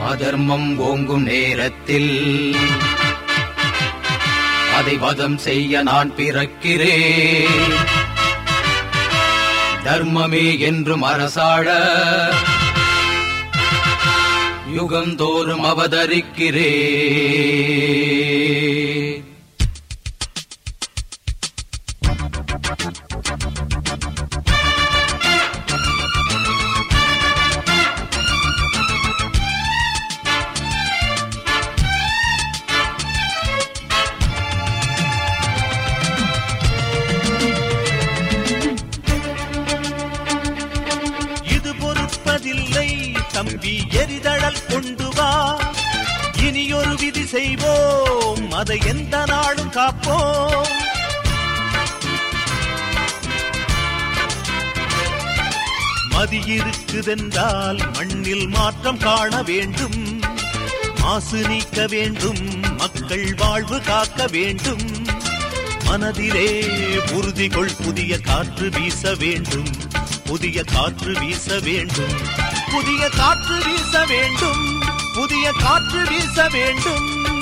அதர்மம் ஓங்கும் நேரத்தில் அதை வதம் செய்ய நான் பிறக்கிறேன். தர்மமே என்றும் அரசாழ யுகந்தோறும் அவதரிக்கிறேன். தம்பி எரிதழல் கொண்டு வா, இனியொரு விதி செய்வோம், அதை எந்த நாளும் காப்போம். மதி இருக்குதென்றால் மண்ணில் மாற்றம் காண வேண்டும், மாசு நீக்க வேண்டும், மக்கள் வாழ்வு காக்க வேண்டும். மனதிலே உறுதி கொள், புதிய காற்று வீச வேண்டும், புதிய காற்று வீச வேண்டும், புதிய காற்று வீச வேண்டும், புதிய காற்று வீச வேண்டும்.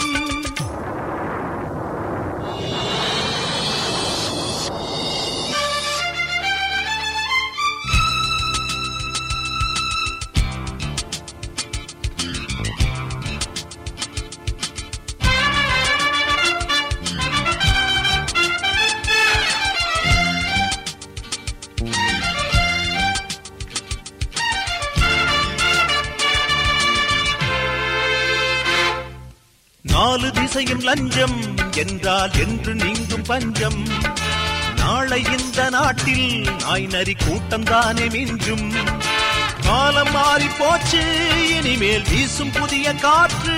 நாலு திசையும் லஞ்சம் என்றால் என்று நீங்கும் பஞ்சம். நாளை இந்த நாட்டில் நாய் நரி கூட்டம் தானே மிஞ்சும். காலம் மாறி போச்சு, இனிமேல் வீசும் புதிய காற்று.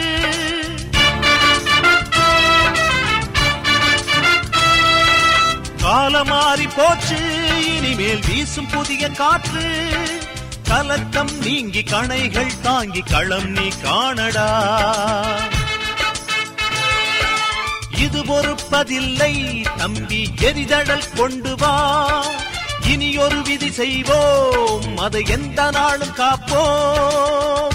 காலம் மாறி போச்சு, இனிமேல் வீசும் புதிய காற்று. கலக்கம் நீங்கி கணைகள் தாங்கி களம் நீ காணடா. இது பொறுப்பதில்லை தம்பி எரிதழல் கொண்டு வா, இனியொரு விதி செய்வோம், அதை எந்த நாளும் காப்போம்.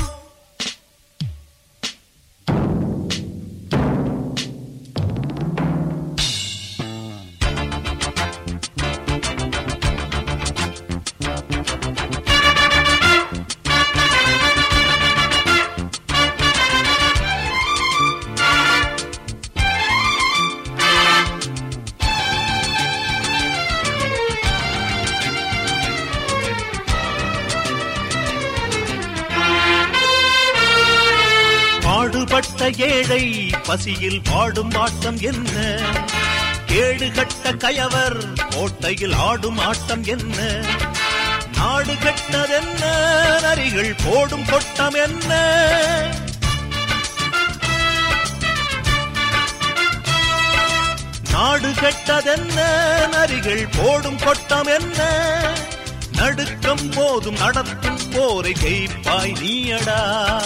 பாடுபட்ட ஏழை பசியில் பாடும் ஆட்டம் என்ன, கேடு கட்ட கயவர் கோட்டையில் ஆடும் ஆட்டம் என்ன. நாடு கெட்டதென்ன, நரிகள் போடும் கொட்டம் என்ன. நாடு கெட்டதென்ன, நரிகள் போடும் கொட்டம் என்ன. நடுக்கம் போதும் நடத்தும் போரை கைப்பாய் நீயடா.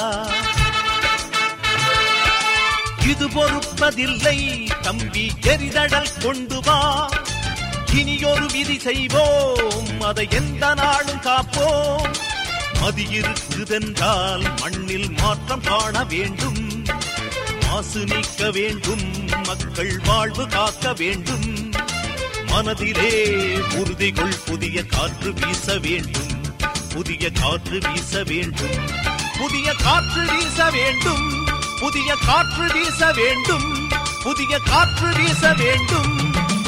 இது பொறுப்பதில்லை தம்பி எரிதழல் கொண்டு வா, இனியொரு விதி செய்வோம், அதை எந்த நாளும் காப்போம். மதி இருக்குதென்றால் மண்ணில் மாற்றம் காண வேண்டும், மாசு நீக்க வேண்டும், மக்கள் வாழ்வு காக்க வேண்டும். மனதிலே உறுதி கொள், புதிய காற்று வீச வேண்டும், புதிய காற்று வீச வேண்டும், புதிய காற்று வீச வேண்டும், புதிய காற்று வீச வேண்டும், புதிய காற்று வீச வேண்டும்.